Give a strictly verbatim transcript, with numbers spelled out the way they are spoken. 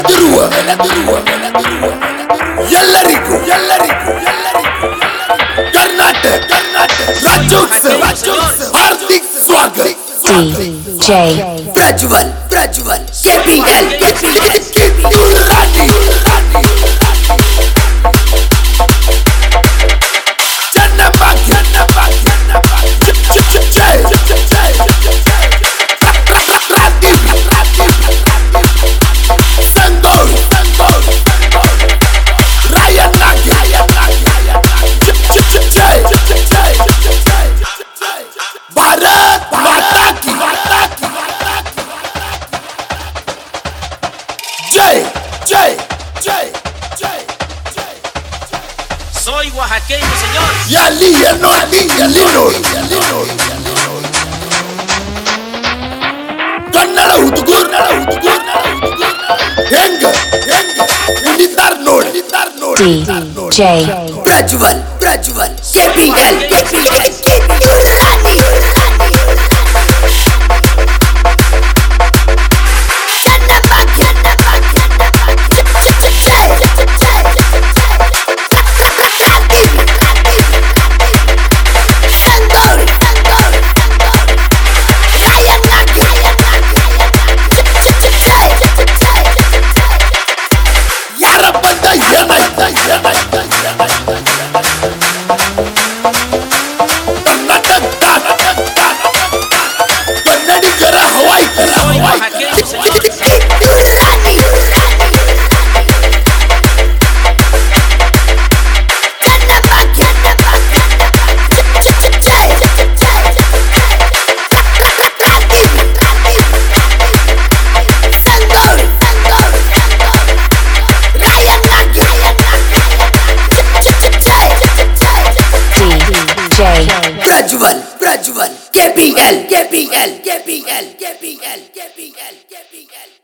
ನೆಲದಿರುವ ನೆಲದಿರುವ ಎಲ್ಲರಿಗೂ ಎಲ್ಲರಿಗೂ ಎಲ್ಲರಿಗೂ ಕರ್ನಾಟಕ ಕರ್ನಾಟಕ ರಾಜ್ಯೋತ್ಸವ ರಾಜ್ಯೋತ್ಸವ ಹಾರ್ದಿಕ ಸ್ವಾಗತ D J Prajwal Prajwal KPL KPL Kittur Rani Channabhagya Channabhagya ಜೈ ಜೈ ಸಂಗೋಳ್ ಸಂಗೋಳ್ ರಾಯಣ್ಣ ಜೈ ಜೈ ಭಾರತ್ ಮಾತಾ ಕಿ ಜೈ ಜೈ ಜೈ ಜೈ Soy oaxaqueño, señor. Y Ali, no, Ali, Ali, no, Ali, no. Kannada hudugur, kannada hudugur, henga, henga, ulitar nod, ulitar nod. D J Prajwal, Prajwal, K P L, K P L, Kitturu Rani. Channabhagya, Channabhagya, jai, jai, Sangold, Sangold, Rayanna, jai, jai, ಯಾರ ಬಂದ ಏನಾಯ್ತ ಏನಾಯ್ತ ಕರ್ನಾಟಕ ಕನ್ನಡಿಗರ ಹವಾಯ್ಕರ Prajwal, Prajwal, K P L, K P L, K P L, K P L, K P L, K P L.